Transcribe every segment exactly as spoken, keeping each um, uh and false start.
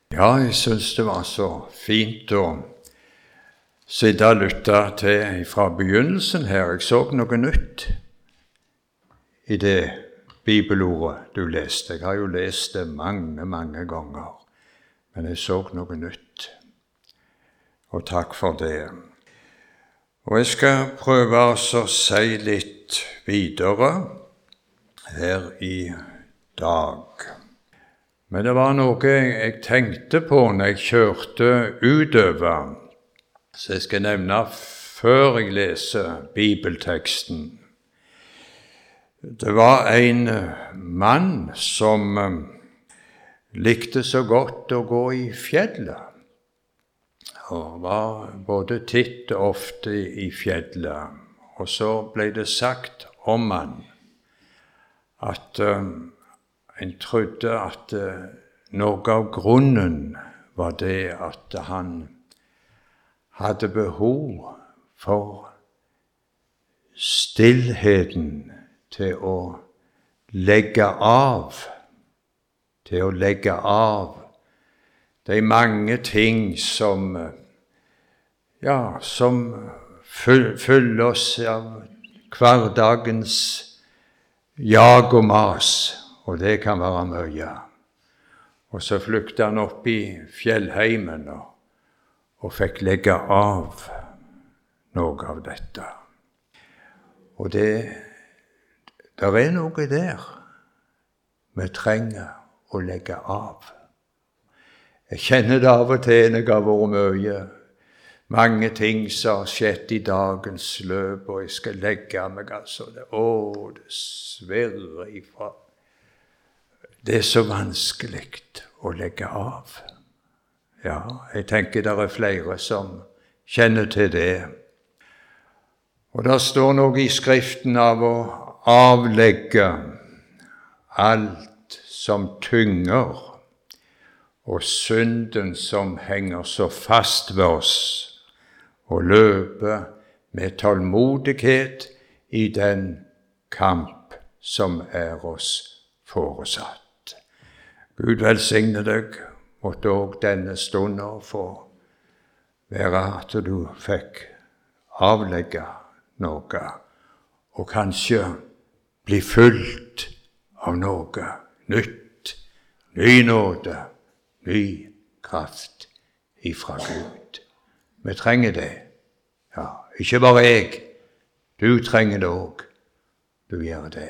Ja, jeg synes det var så fint å sitte og lytte til fra begynnelsen her. Jeg så noe nytt i det bibelordet du leste. Jeg har jo lest det mange, mange ganger, men jeg så noe nytt. Og takk for det. Og jeg skal prøve å si litt videre her i dag. Men det var noe jeg tenkte på når jeg kjørte utover, så jeg skal nevne før jeg leser bibelteksten. Det var en mann som likte så godt å gå i fjellet, og var både titt og ofte i fjellet. Og så ble det sagt om han at um, en trodde at uh, noe av grunnen var det at han hadde behov for stillheten til å legge av, til å legge av de mange ting som, ja, som fyller oss av hverdagens jag og mas, og det kan være mye. Og så flyktet han opp i fjellheimen og, og fikk legge av noe av dette. Og det, der er noe der vi trenger å legge av. Jeg kjenner det av og til når jeg har vært mye, mange ting som har skjedd i dagens løp, og jeg skal legge meg, altså. Det, å, det svirrer ifra. Det er så vanskelig å legge av. Ja, jeg tenker det er flere som kjenner til det. Og det står noe i Skriften av å avlegge alt som tynger, og synden som henger så fast ved oss, og løpe med tålmodighet i den kamp som er oss foresatt. Gud velsigne deg, måtte også denne stunden få være at du fikk avlegge noe, og kanskje bli fylt av noe nytt, ny nåde, ny kraft ifra Gud. Vi trenger det. Ja, ikke bare jeg. Du trenger det også. Du gjør det.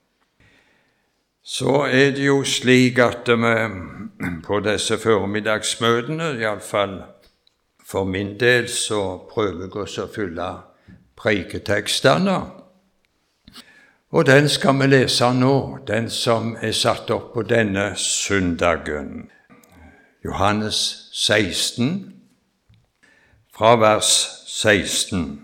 Så er det jo slik at vi på disse formiddagsmøtene, i alle fall for min del, så prøver jeg også å fylle preiketekstene. Og den skal vi lese nå, den som er satt opp på denne søndagen. Johannes seksten, fra vers seksten.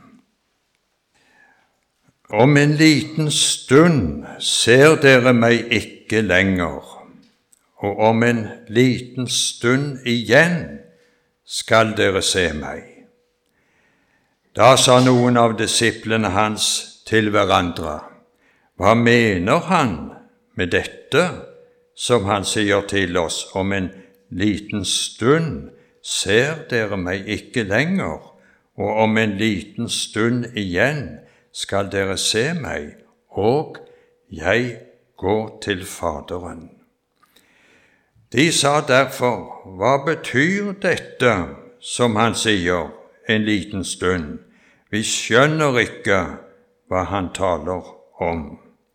Om en liten stund ser dere meg ikke lenger, og om en liten stund igjen skal dere se meg. Da sa noen av disiplene hans til hverandre, hva mener han med dette som han sier til oss? Om en liten stund ser dere meg ikke lenger, og om en liten stund igjen skal dere se meg, og jeg går til Faderen. De sa derfor, hva betyr dette som han sier, en liten stund? Vi skjønner ikke hva han taler om.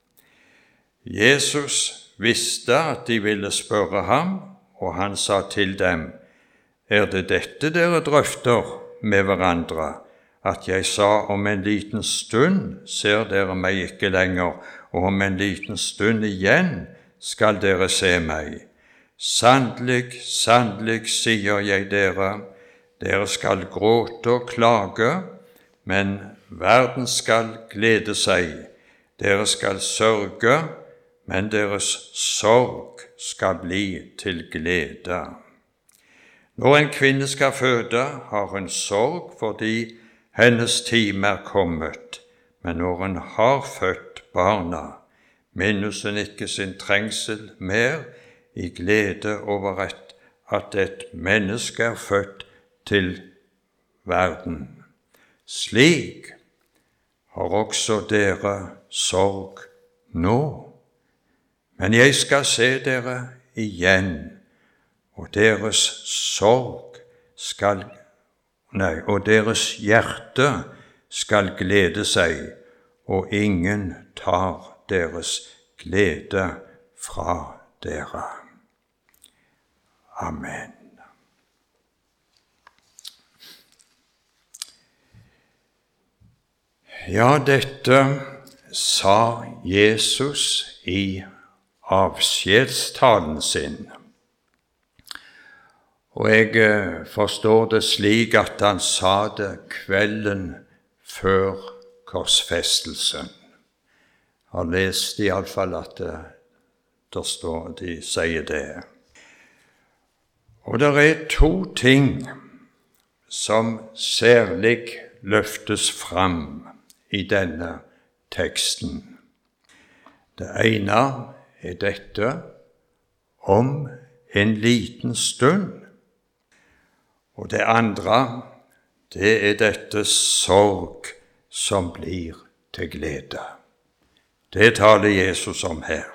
Jesus visste at de ville spørre ham, og han sa til dem, er det dette dere drøfter med hverandre, at jeg sa om en liten stund ser dere meg ikke lenger, og om en liten stund igjen skal dere se meg. Sannelig, sannelig, sier jeg dere, dere skal gråte og klage, men verden skal glede seg. Dere skal sørge, men deres sorg skal bli til glede. Når en kvinne skal føde, har hun sorg fordi hennes time er kommet, men når hun har født barna, minnes hun ikke sin trengsel mer i glede over et at et menneske er født til verden. Slik har også dere sorg nå. Men jeg skal se dere igjen, og deres sorg skal, nei, og deres hjerte skal glede seg, og ingen tar deres glede fra dere. Amen. Ja, dette sa Jesus i avskjedstalen sin. Og jeg forstår det slik at han sa det kvelden før korsfestelsen. Jeg har lest i alle fall at det, det står, de sier det. Og det er to ting som særlig løftes fram i denne teksten. Det ene er dette om en liten stund, og det andre, det er dette sorg som blir til glede. Det taler Jesus om her.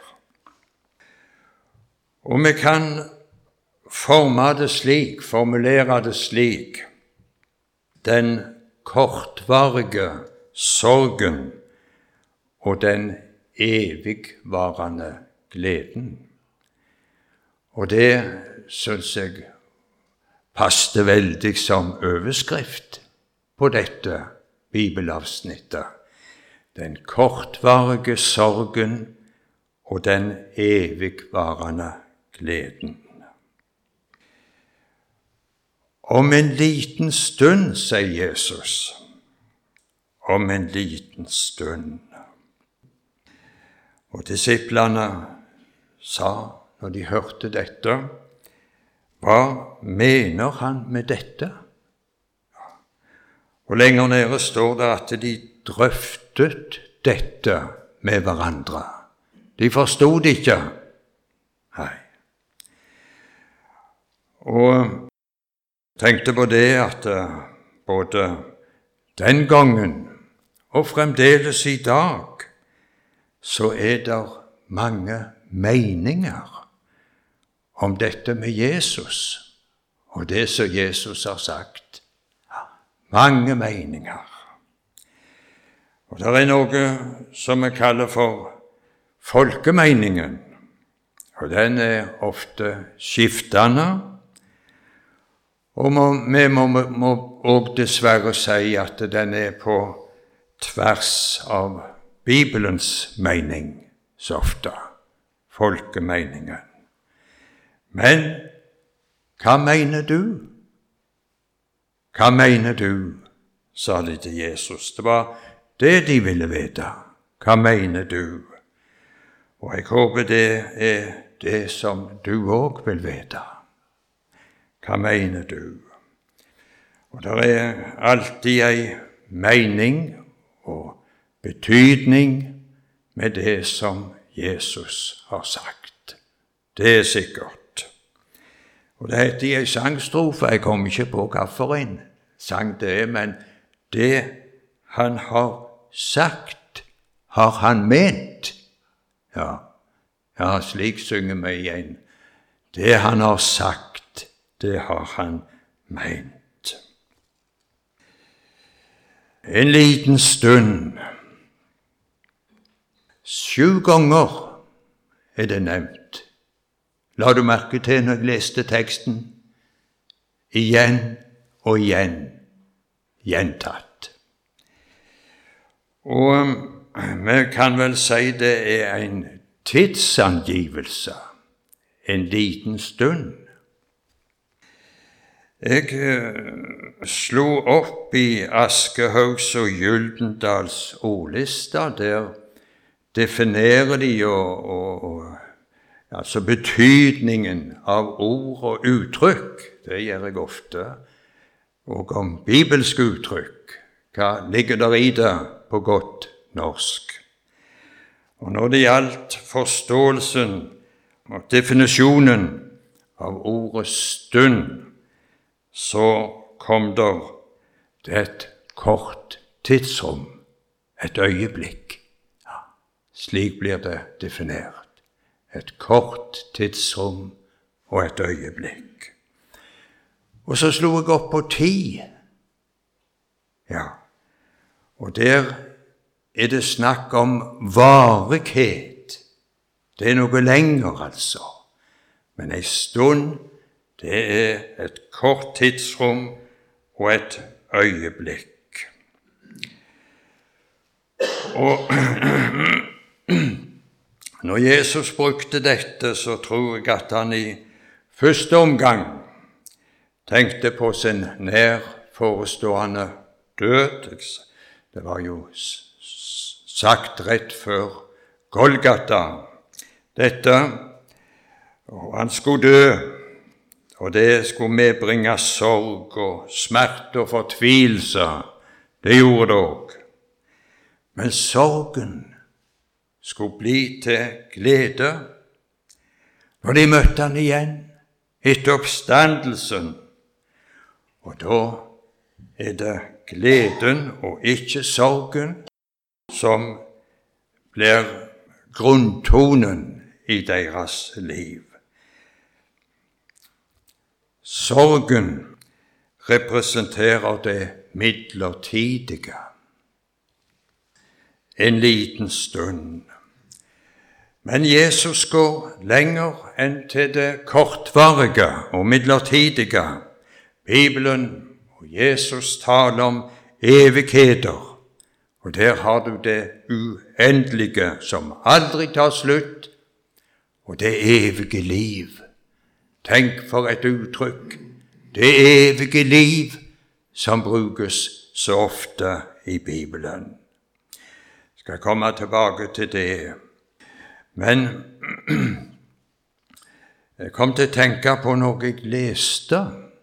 Og vi kan forme det slik, formulere det slik: den kortvarige sorgen og den evigvarende gleden. Og det synes jeg passte veldig som overskrift på dette bibelavsnittet. Den kortvarige sorgen og den evigvarende gleden. Om en liten stund, sier Jesus. Om en liten stund. Og disiplene sa, når de hørte dette, hva mener han med dette? Og lenger nede står det at de drøftet dette med hverandre. De forstod det ikke. Nei. Og tenkte på det at både den gangen og fremdeles i dag så er det mange meninger om dette med Jesus og det som Jesus har sagt. Mange meninger. Og det er noe som vi kaller for folkemeningen, og den er ofte skiftende. Og må, vi må, må også dessverre si at den er på tvers av Bibelens mening, så ofte, folkemeningen. Men hva mener du? Hva mener du? Sa de til Jesus. Det var det de ville vite. Hva mener du? Og jeg håper det er det som du også vil vite. Hva mener du? Og det er alltid en mening og betydning med det som Jesus har sagt. Det er sikkert. Og det heter i en sangstrofe, jeg kommer ikke på hvilken sang det er, men det han har sagt, har han ment. Ja, ja, slik synger vi igjen. Det han har sagt, det har han ment. En liten stund. Sju ganger er det nevnt. La du merke til når jeg leste teksten? Igjen og igjen gjentatt. Og vi kan vel si det er en tidsangivelse, en liten stund. Jeg eh, slo opp i Aschehougs og Gyldendals ordlista. Der definerer de og, og, og altså betydningen av ord og uttrykk. Det gjør jeg ofte. Og om bibelske uttrykk. Hva ligger der i det på godt norsk? Og når det gjaldt forståelsen og definisjonen av ordet stund, så kom der det et kort tidsrom, et øyeblikk. Ja, slik blir det definert. Et kort tidsrom og et øyeblikk. Og så slo jeg opp på ti. Ja, og der er det snakk om varighet. Det er noe lenger, altså. Men en stund, det er et kort tidsrom og et øyeblikk. Og når Jesus brukte dette, så tror jeg at han i første omgang tenkte på sin nær forestående død. Det var jo sagt rett før Golgata, dette, og han skulle dø, og det skulle medbringe sorg og smerte og fortvilelse. Det gjorde det også. Men sorgen skulle bli til glede når de møtte han igjen etter oppstandelsen. Og da er det gleden og ikke sorgen som blir grunntonen i deres liv. Sorgen representerer det midlertidige. En liten stund. Men Jesus går lenger enn til det kortvarige og midlertidige. Bibelen og Jesus taler om evigheter, og der har du det uendelige som aldri tar slutt, og det evige liv. Tenk for et uttrykk, det evige liv som brukes så ofte i Bibelen. Jeg skal komme tilbake til det. Men jeg kom til å tenke på noe jeg leste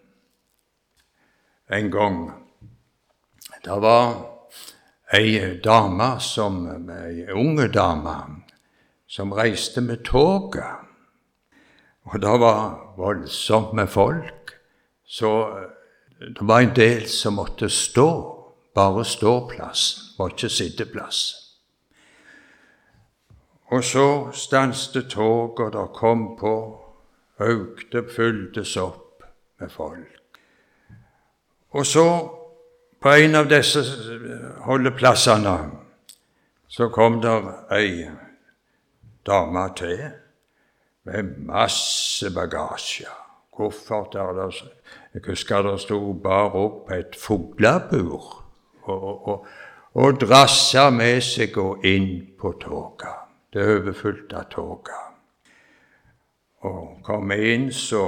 en gang. Det var ei dame, som, ei unge dame, som reiste med toget. Og det var voldsomt med folk, så det var en del som måtte stå, bare ståplass, var ikke sitteplass. Og så stanset toget, og det kom på, økte, fylltes opp med folk. Og så, på en av disse holdeplassene, så kom der ei dame til, med masse bagasje. Kofferter, der, jeg husker det stod bare opp på et fuglebur, og, og, og, og drassa med seg og inn på toget. Det er overfullt av toget. Og kom inn, så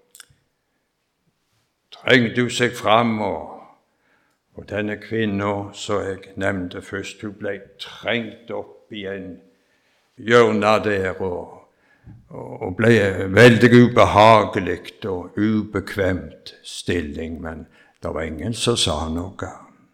trengte hun seg fram, og, og denne kvinnen, så jeg nevnte først, hun ble trengt opp i en hjørne der, og, og ble veldig ubehagelig og ubekvemt stilling, men det var ingen som sa noe.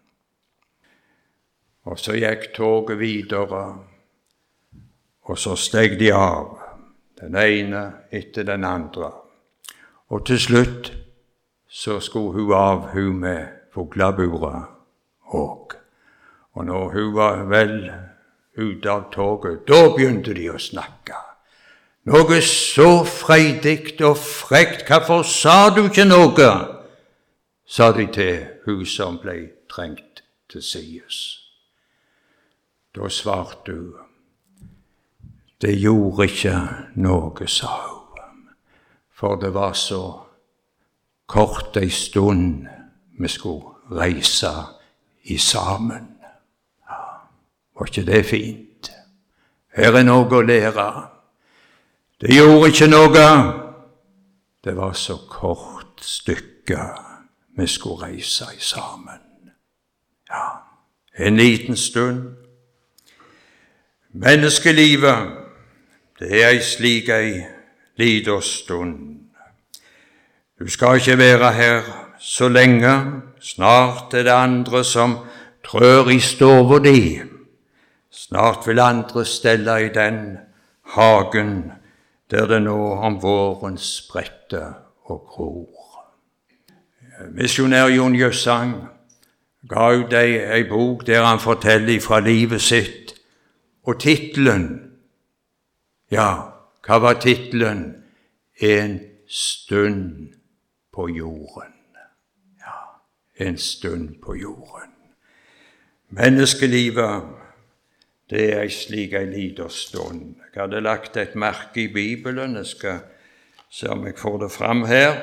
Og så gikk toget videre, og så steg de av, den ene etter den andre. Og til slutt så skulle hun av hun med fugleburet òg. Og når hun var vel ute av toget, da begynte de å snakke. Noe så freidig og frekt, hvorfor sa du ikke noe? Sa de til hun som ble trengt til sides. Da svarte hun, det gjorde ikke noe, sa hun, for det var så kort en stund vi skulle reise i sammen. Ja, var ikke det fint? Her er noe å lære. Det gjorde ikke noe. Det var så kort stykke vi skulle reise i sammen. Ja, en liten stund. Menneskelivet, det er ei slik ei liten stund. Du skal ikke være her så lenge, snart er det andre som trør i stova di. Snart vil andre stelle i den hagen der det nå om våren spretter og gror. Misjonær Jon Jøssang ga ut ei, ei bok der han forteller fra livet sitt, og titlen, ja, hva var titlen? En stund på jorden. Ja, en stund på jorden. Menneskelivet, det er ei slik ei liten stund. Jeg hadde lagt et merke i Bibelen, jeg skal se om jeg får det fram her.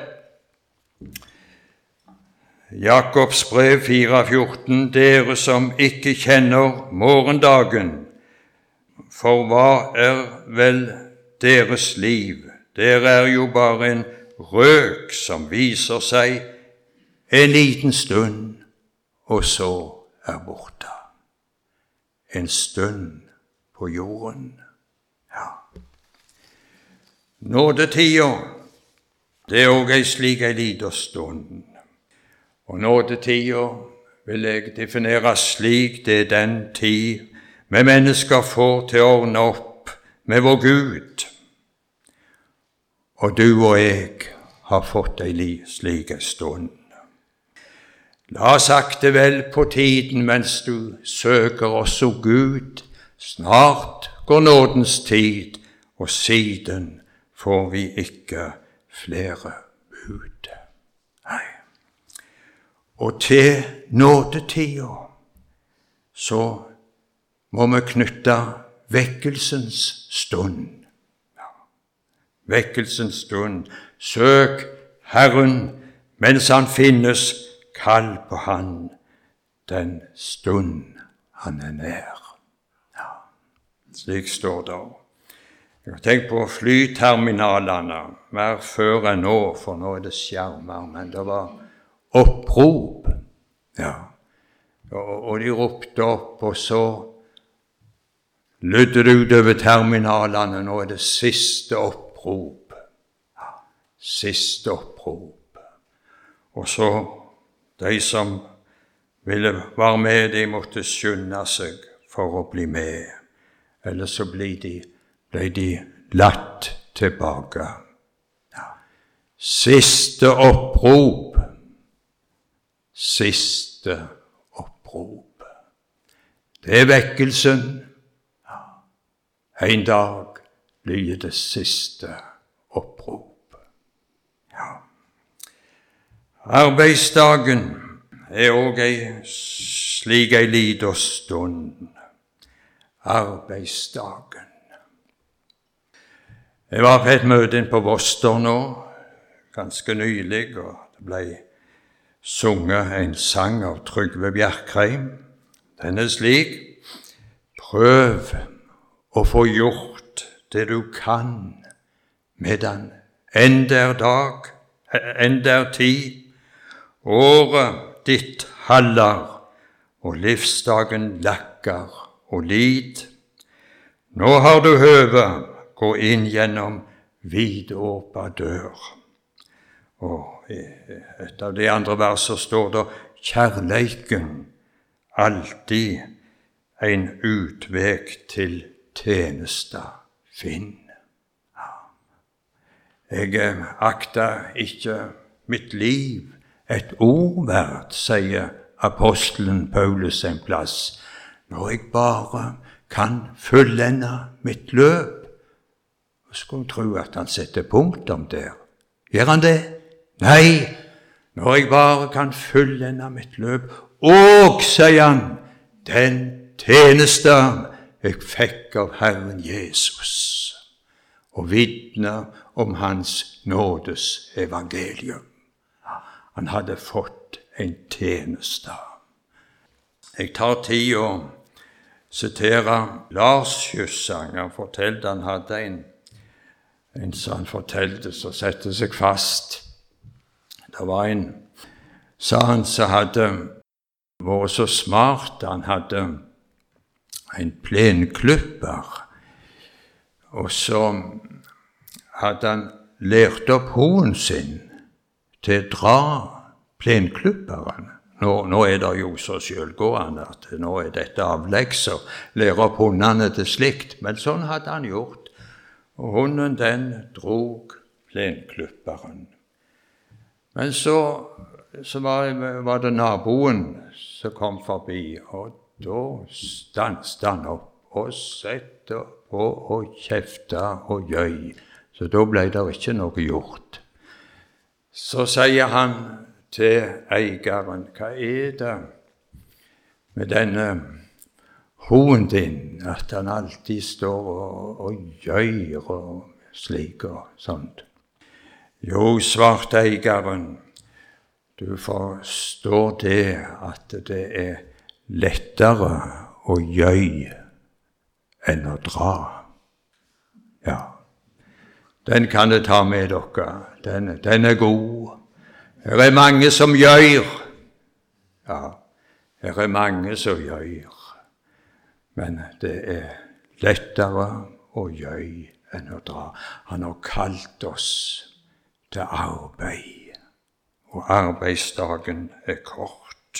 Jakobs brev fire fjorten, dere som ikke kjenner morgendagen, for hva er vel deres liv? Dere er jo bare en røk som viser seg en liten stund, og så er borte. En stund på jorden. Ja. Nådetida, det er også ei slik ei liten stund. Og nådetida vil jeg definere slik, det er den tid vi mennesker får til å ordne opp med vår Gud. Og du og jeg har fått ei slik stund. La oss akte vel på tiden mens du søker oss o Gud. Snart går nådens tid, og siden får vi ikke flere bud. Nei. Og til nådetida så må vi knytte vekkelsens stund. Vekkelsens stund. Søk Herren mens han finnes, kall på han den stund han er nær. Ja, slik står det. Jeg har tenkt på flyterminalene, mer før enn nå, for nå er det skjermer, men det var opprop. Ja, og, og de ropte opp, og så lydde det utover terminalene, nå er det siste opprop. Ja, siste opprop. Og så de som ville være med, de måtte skynde seg for å bli med. Eller så ble de, ble de latt tilbake. Ja. Siste opprop. Siste opprop. Det er vekkelsen. Ja. En dag blir det siste opprop. Ja. Arbeidsdagen er også ei slik ei liten stund. Arbeidsdagen. Jeg var på et møte inn på Voster nå, ganske nylig, og det ble sunget en sang av Trygve Bjerkreim. Den er slik: prøv å få gjort det du kan, medan enn der dag, enn der tid, året ditt hallar, og livsdagen lakker og lid. Nå har du høve, gå inn gjennom vidåpa dør. Og i et av de andre verser står det: kjærleiken alltid en utvek til tjenesta finn. Ja. Jeg akter ikke mitt liv et ord verd, sier apostelen Paulus en plass, når jeg bare kan fullende mitt løp. Jeg skulle tro at han setter punktum der. Gjør han det? Nei, når jeg bare kan fullende mitt løp, og, sier han, den tjeneste jeg fikk av Herren Jesus, og vitne om hans nådes evangelium. Han hadde fått en tjeneste. Jeg tar tid å sitere Lars Jøssang. Han fortalte, han hadde en, en som han fortalte, som sette seg fast. Det var en, sa han, som hadde vært så smart. Han hadde en plenklipper, og så hadde han lært opp hunden sin til å dra plenklipperen. Nå, nå er det jo så selvgående at nå er dette avlegg, så lærer opp hundene til slikt, men sånn hadde han gjort. og hunden den drog plenklipperen. Men så, så var, var det naboen som kom forbi, og da stanset han opp og sette på og kjefta og gjøy. Så da ble det ikke noe gjort. Så sier han til eieren, hva er det med denne hunden din, at han alltid står og, og gjør og slik og sånt? Jo, svarte eieren, du forstår det at det er lettere å gjøy enn å dra. Ja, den kan du ta med dere. Den, den er god. Her er mange som gjør. Ja, her er mange som gjør. Men det er lettere å gjøy enn å dra. Han har kalt oss til arbeid, og arbeidsdagen er kort.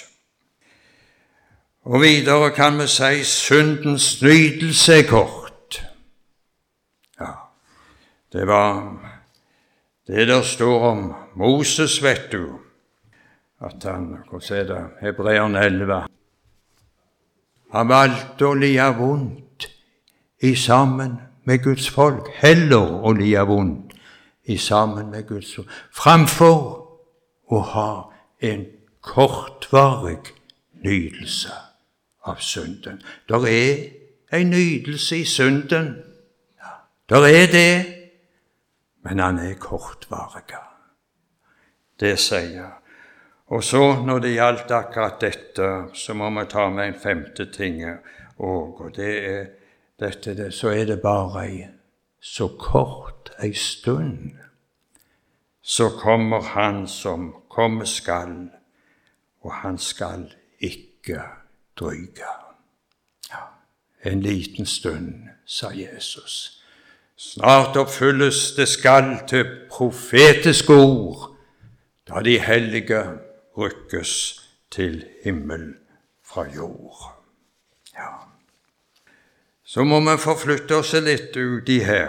Og videre kan vi si syndens nytelse er kort. Ja, det var det der står om Moses, vet du, at han, hva sier det, Hebreerne elleve, han valgte å lia vondt i sammen med Guds folk, heller å lia vondt i sammen med Guds folk, framfor å ha en kortvarig nytelse av synden. Der er en nytelse i synden. Ja, der er det, men han er kortvarig. Det sier. Og så når det gjaldt akkurat dette, så må vi ta med en femte ting, og, og det er dette, det, så er det bare ei så kort ei stund, så kommer han som komme skal, og han skal ikke dryge. Ja, en liten stund, sa Jesus. Snart oppfylles det skal til profetiske ord, da de hellige rykkes til himmel fra jord. Ja. Så må vi forflytte oss litt ut i her.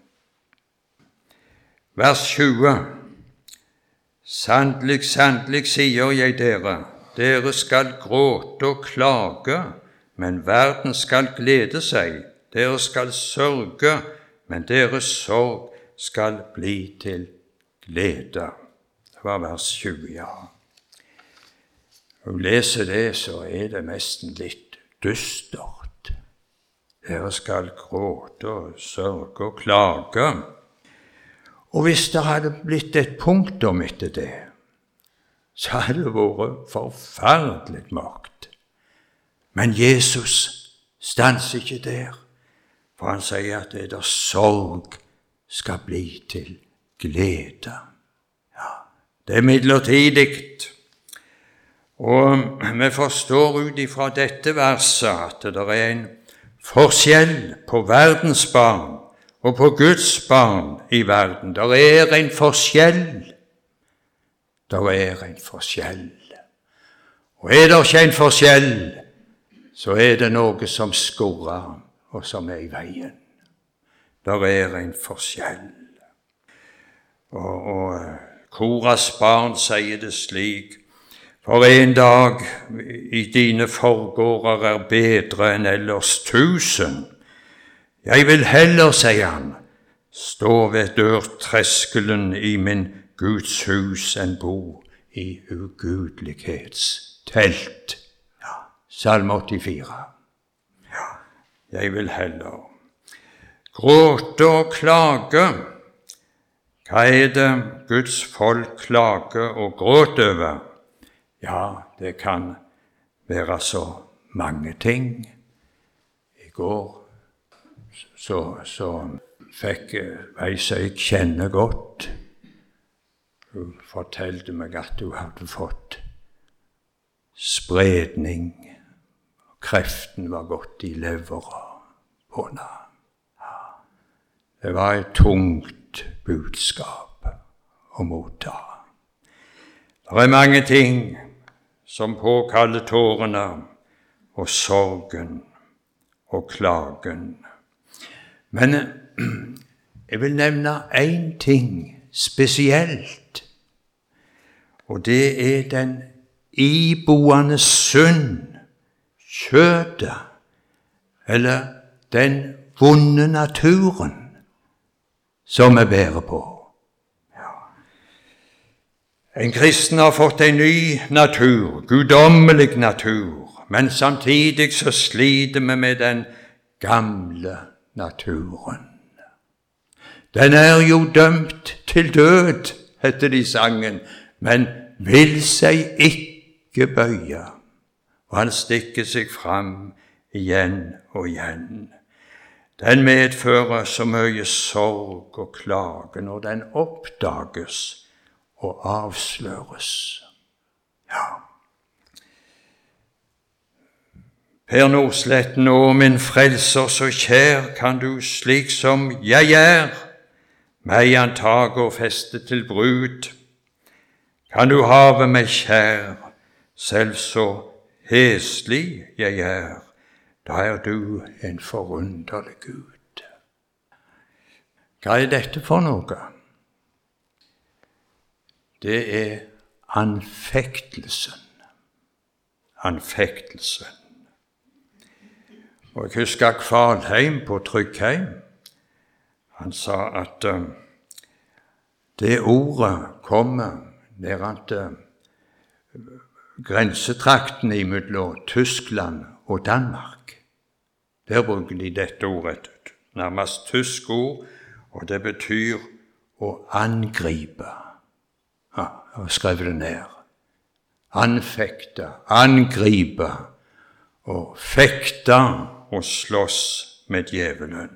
Vers tjue. Sannelig, sannelig, sier jeg dere, dere skal gråte og klage, men verden skal glede seg. Dere skal sørge, men deres sorg skal bli til glede. Det var vers tjue, ja. Når du leser det, så er det nesten litt dystert. Dere skal gråte og sørge og klage. Og hvis det hadde blitt et punktum etter det, så hadde det vært forferdelig mørkt. Men Jesus stanser ikke der, for han sier at det der sorg skal bli til glede. Ja, det er midlertidig. Og vi forstår ut ifra dette verset at det er en forskjell på verdens barn og på Guds barn i verden. Der er en forskjell. Der er en forskjell. Og er det ikke en forskjell, så er det noe som skurrer og som er i veien. Der er en forskjell. Og, og Koras barn sier det slik, for en dag i dine forgårder er bedre enn ellers tusen. Jeg vil heller, sier han, stå ved dørtreskelen i min Guds hus enn bo i ugudelighetstelt. Ja, Salme åttifire. Ja, jeg vil heller gråte og klage. Hva er det Guds folk klager og gråter over? Ja, det kan være så mange ting. I går så, så fikk ei som jeg kjenner godt. Hun fortalte meg at hun hadde fått spredning. Kreften var gått i levera på henne. Ja, det var et tungt budskap å motta. Det er mange ting som påkaller tårene og sorgen og klagen. Men Jeg vil nevne én ting spesielt, og det er den iboende synd, kjøtet, eller den vonde naturen som vi bærer på. Ja. En kristen har fått en ny natur, guddommelig natur, men samtidig så sliter vi med den gamle naturen. Den er jo dømt til død, heter det i sangen, men vil seg ikke bøye, og han stikker seg fram igjen og igjen. Den medfører så mye sorg og klage når den oppdages og avsløres. Ja. Per Nordsletten, å min frelser, så kjær kan du slik som jeg er, meg antag og feste til brud. Kan du have meg kjær, selv så heslig jeg er, da er du en forunderlig Gud. Hva er dette for noe? Det er anfektelsen. Anfektelsen. Og jeg husker Kvalheim på Tryggheim. Han sa at uh, det ordet kommer nærmest uh, grensetrakten imellom Tyskland og Danmark. Der bruker de dette ordet, nærmest tysk ord, og det betyr å angripe. Ja, jeg har skrevet det ned. Anfekte, angripe, og fekte og slåss med djevelen.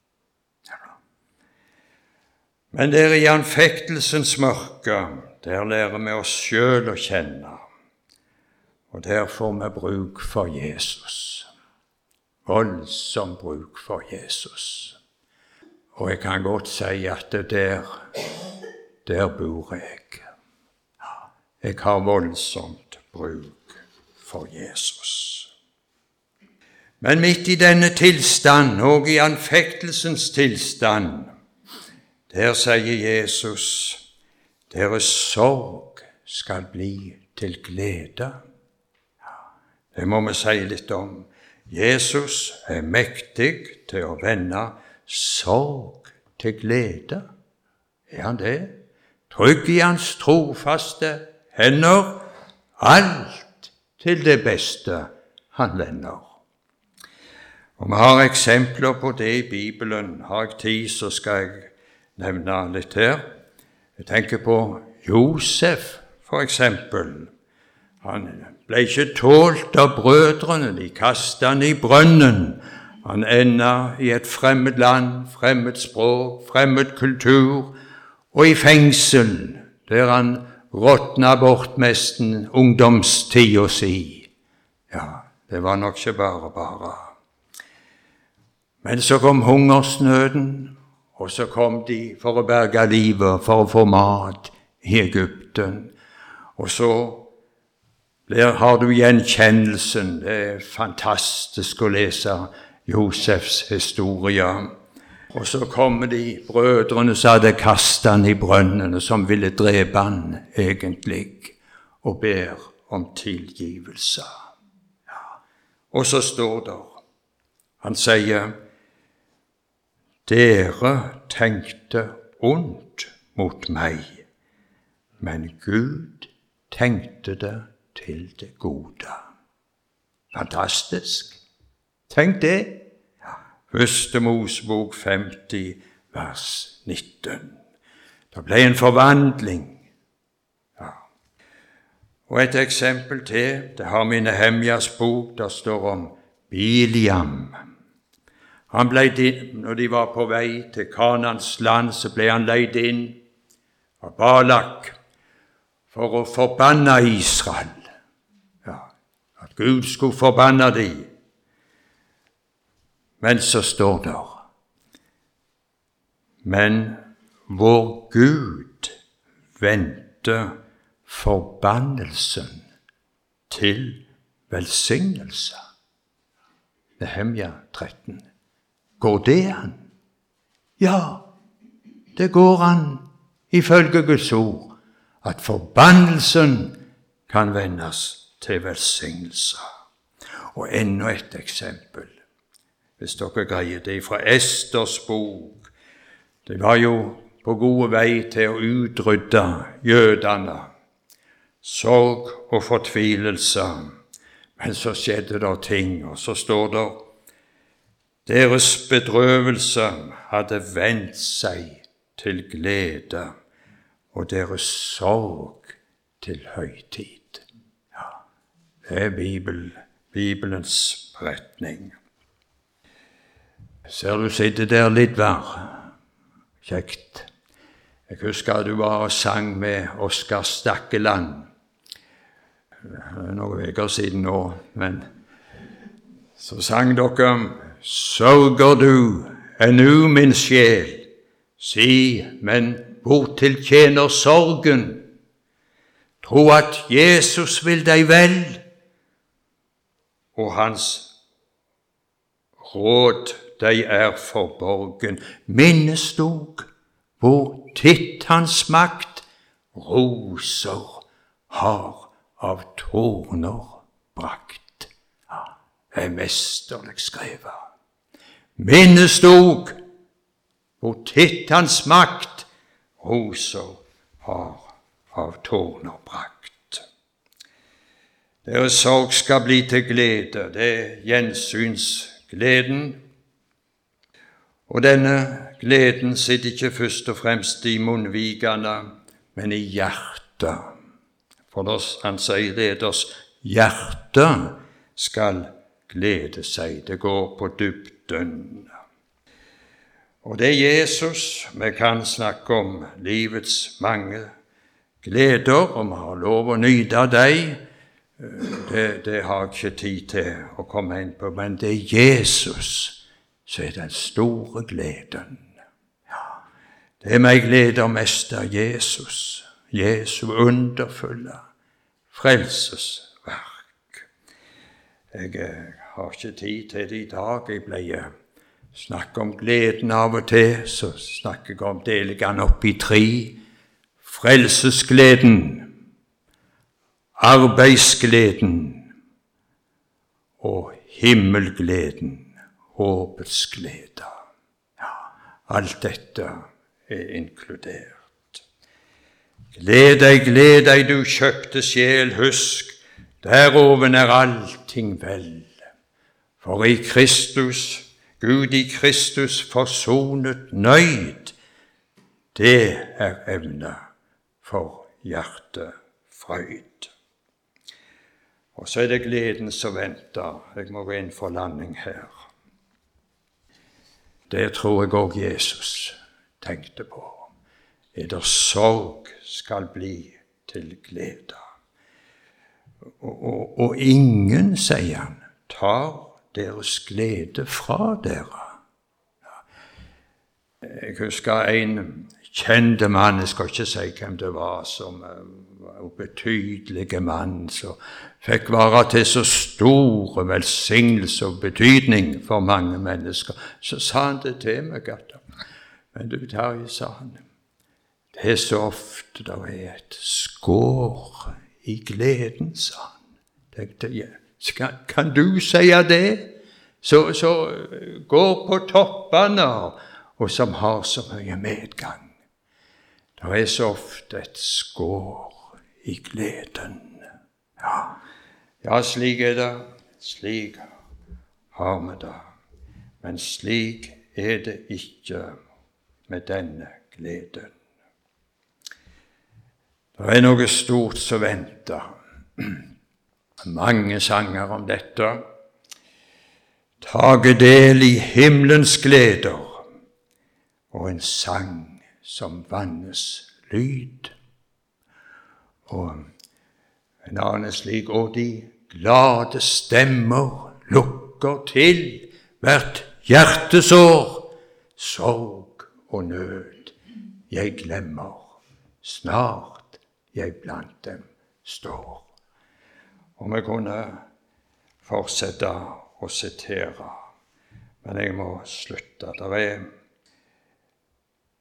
Men der i anfektelsens mørke, der lærer vi oss selv å kjenne, og der får vi bruk for Jesus. Voldsom bruk for Jesus. Og jeg kan godt si at der, der bor jeg. Jeg har voldsomt bruk for Jesus. Men midt i denne tilstand, og i anfektelsens tilstand, der sier Jesus, deres sorg skal bli til glede. Det må vi si litt om. Jesus er mektig til å vende sorg til glede. Er han det? Trygg i hans trofaste hender, alt til det beste han lender. Og vi har eksempler på det i Bibelen. Har jeg tid, så skal jeg nevne litt her. Jeg tenker på Josef, for eksempel. Han ble ikke tålt av brødrene, de kastet han i brønnen. Han enda i et fremmed land, fremmed språk, fremmed kultur, og i fengsel, der han råtna bort mesten ungdomstida si. Ja, det var nok ikke bare bare. Men så kom hungersnøden, og så kom de for å berge livet, for å få mat i Egypten. Og så der har du gjenkjennelsen. Det er fantastisk å lese Josefs historie. Og så kommer de brødrene som hadde kastet han i brønnen, og som ville drepe han egentlig, og ber om tilgivelse. Ja. Og så står det, han sier, dere tenkte ondt mot meg, men Gud tenkte det til det gode. Fantastisk. Tenk det. Første Mosebok femti, vers nitten. Det ble en forvandling. Ja. Og et eksempel til, det har vi i Nehemjas bok, der står om Biliam. Han ble, når de var på vei til Kanans land, så ble han leid inn av Balak for å forbanne Israel. Ja, at Gud skulle forbanne dem. Men så står det, men vår Gud vendte forbannelsen til velsignelse. Nehemja tretten. Går det an? Ja, det går an, ifølge Guds ord, at forbannelsen kan vendes til velsignelse. Og enda et eksempel, hvis dere greier det, fra Esters bok. Det var jo på gode vei til å utrydde jødene, sorg og fortvilelse. Men så skjedde det ting, og så står det, deres bedrøvelse hadde vendt seg til glede, og deres sorg til høytid. Ja, det er Bibel, Bibelens beretning. Ser du sitter der litt vær, kjekt. Jeg husker du var og sang med Oskar Stakkeland. Det er noen veker siden nå, men så sang dere, sørger du ennu min sjel, si, men hvortil tjener sorgen? Tro at Jesus vil deg vel, og hans råd deg er forborgen. Minnes dog, hvor titt hans makt roser har av torner brakt. Ja, det er mesterlig skrevet. Minnes dog, hvor titt hans makt roser har av torner brakt. Deres sorg skal bli til glede, det er gjensynsgleden. Og denne gleden sitter ikke først og fremst i munnvigene, men i hjertet. For han sier det, deres hjerte skal glede seg. Det går på dybden. Og det er Jesus vi kan snakke om livets mange gleder, og vi har lov å nyte dem. Det, det har jeg ikke tid til å komme inn på, men det er Jesus så er den store gleden. Ja, det er meg gleder mest av Jesus, Jesu underfulle frelsesverk. Jeg har ikke tid til det i dag. Jeg ble snakke om gleden av og til, så snakker jeg om deligene opp i tre. Frelsesgleden, arbeidsgleden og himmelgleden. Håpets glede. Ja, alt dette er inkludert. Gled deg, gled deg, du kjøpte sjel, husk, deroven er allting vel. For i Kristus, Gud i Kristus forsonet nøyd, det er evne for hjertefrøyd. Og så er det gleden som venter. Jeg må gå inn for landing her. Det tror jeg også Jesus tenkte på. Eder sorg skal bli til glede. Og, og, og ingen, sier han, tar deres glede fra dere. Jeg husker en kjente mann, jeg skal ikke si hvem det var, som var en betydelig mann, som fikk være til så store velsignelse og betydning for mange mennesker. Så sa han det til meg, at, men du Terje, sa han, det er så ofte det er et skår i gleden, sa han. Tenkte jeg, kan, kan du si det? Så, så går på toppene, og som har så mye medgang. Det er så ofte et skår i gleden. Ja, ja, slik er det. Slik har vi det. Men slik er det ikke med denne gleden. Det er noe stort som venter. Mange sanger om dette. Tage del i himmelens gleder, og en sang som vannes lyd. Og en annen slik, og de glade stemmer lukker til hvert hjertesår. Sorg og nød jeg glemmer, snart jeg blant dem står. Og vi kunne fortsette å sitere, men jeg må slutte. Der er,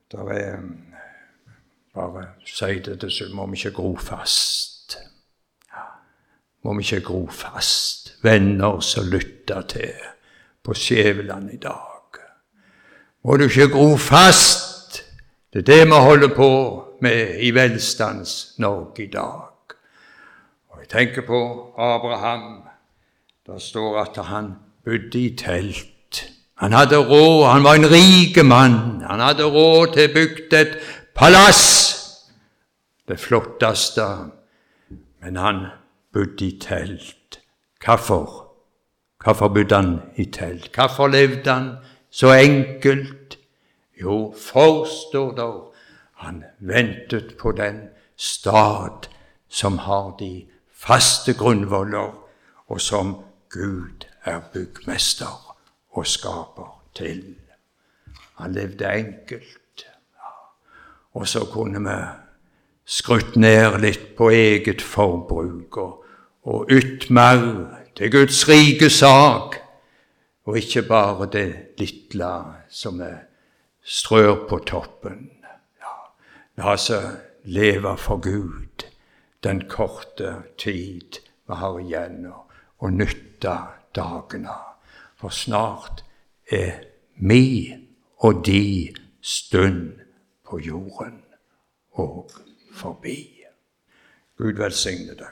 Der er, bare si det til slutt, må vi ikke gro fast. Ja, må vi ikke gro fast. Venner som lytter til på Skjæveland i dag. Må du ikke gro fast. Det er det vi holder på med i velstands-Norge i dag. Og jeg tenker på Abraham. Der står at han bodde i telt. Han hadde råd, han var en rik mann. Han hadde råd til å bygge et palass. Det flotteste. Men han bodde i telt. Hvorfor? Hvorfor bodde han i telt? Hvorfor levde han så enkelt? Jo, forstår der, han ventet på den stad som har de faste grunnvoller, og som Gud er byggmester og skaper til. Han levde enkelt, ja. Og så kunne vi skrutt ned litt på eget forbruk, og, og utmer til Guds rike sak, og ikke bare det lille som vi strør på toppen. Ja, la oss leve for Gud den korte tid vi har igjen, og, og nytte dagene, for snart er mi og de stund på jorden og forbi. Gud velsigne deg.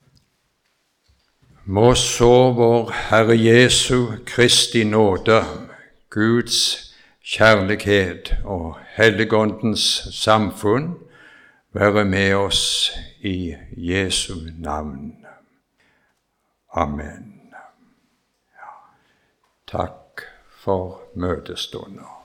Må så vår Herre Jesu Kristi nåde, Guds kjærlighet og Helligåndens samfunn være med oss i Jesu navn. Amen. Ja. Takk for møtestunder.